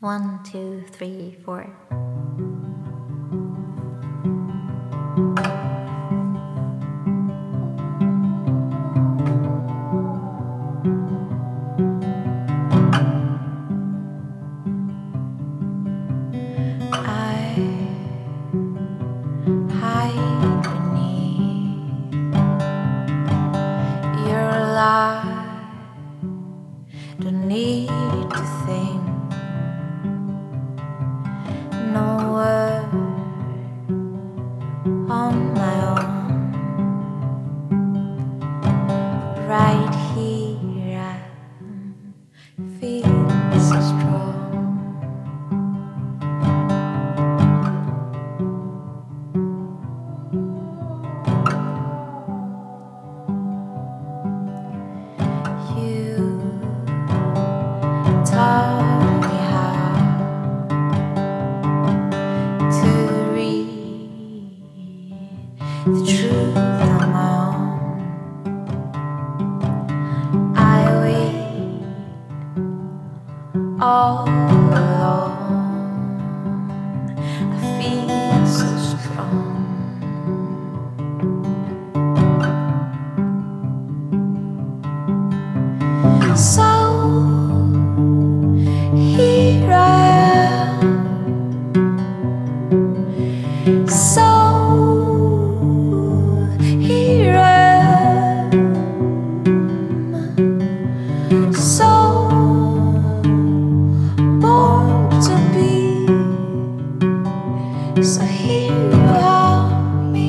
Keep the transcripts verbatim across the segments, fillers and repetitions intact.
One, two, three, four. I hide beneath your light. Don't need to think. No word on my own. Right here I feel so strong. You taught me how to read the truth on my own. I wait all alone. I feel so strong. So here I am. So here I am. So born to be. So here you are me.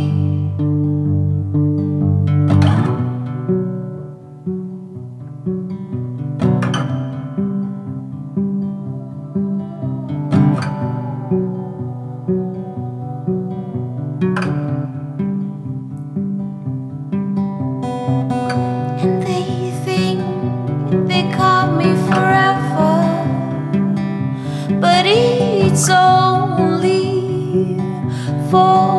And they think they got me forever, but it's only for